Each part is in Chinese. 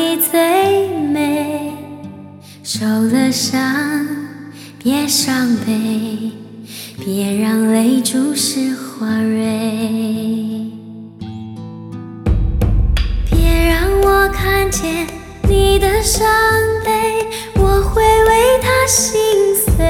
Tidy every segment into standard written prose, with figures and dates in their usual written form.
你最美。受了伤，别伤悲，别让泪注湿花蕊。别让我看见你的伤悲，我会为他心碎。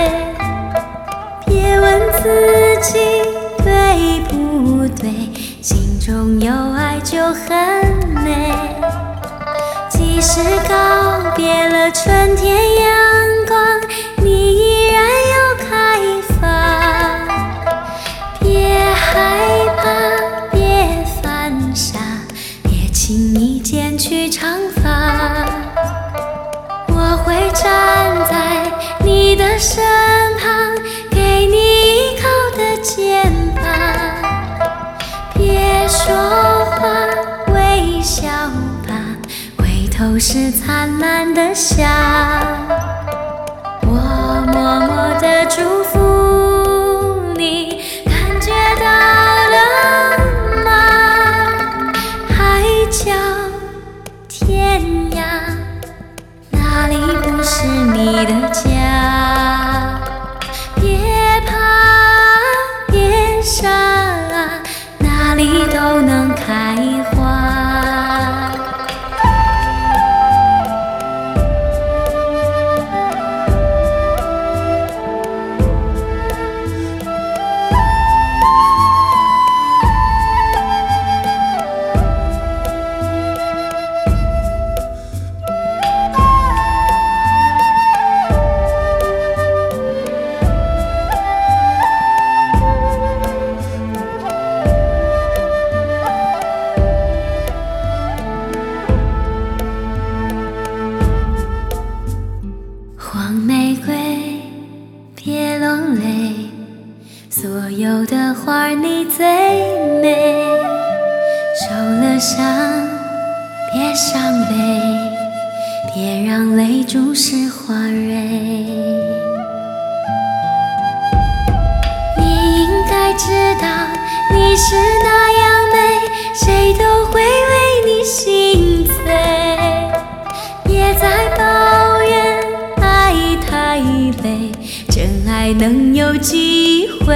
别问自己对不对，心中有爱就很美。即使告别了春天阳光，你依然要开放。别害怕，别犯傻，别轻易剪去长发。我会站在你的身旁，给你依靠的肩膀。别说话，微笑吧，回头是灿烂的夏。我默默地祝福你，感觉到了吗？海角天涯，哪里不是你的家？别怕，别傻，哪里都能开花。黄玫瑰，别落泪，所有的花儿你最美。受了伤，别伤悲，别让泪注湿花蕊。你应该知道，你是那样美，谁都会为你心醉。别再抱怨太累，真爱能有机会。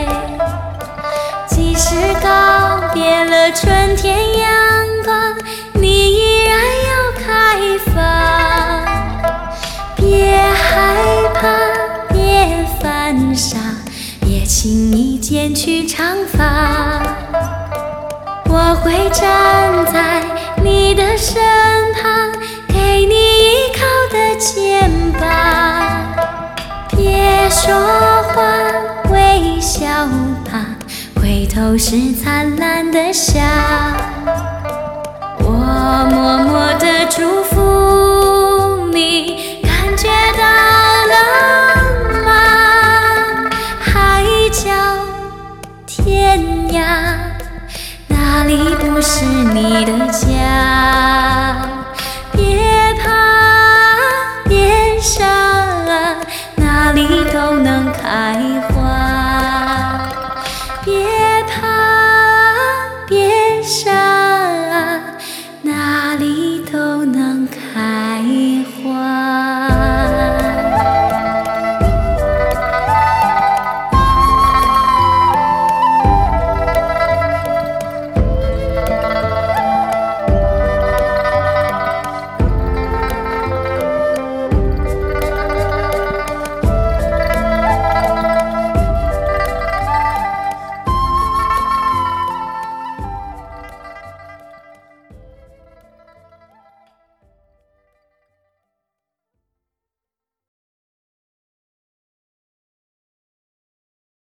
即使告别了春天阳光，你依然要开放。别害怕，别犯傻，别轻易剪去长发。我会站在你的身旁，给你依靠的肩膀。别说话，微笑吧，回头是灿烂的夏。我默默地